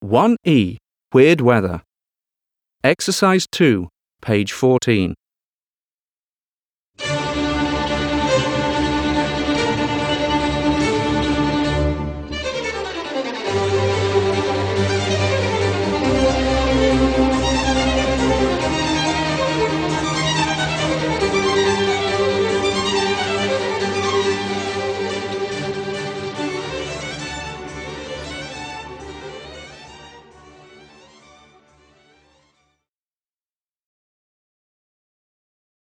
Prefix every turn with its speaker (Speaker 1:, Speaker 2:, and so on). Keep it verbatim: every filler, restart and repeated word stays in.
Speaker 1: one E. Weird weather. Exercise two, page fourteen.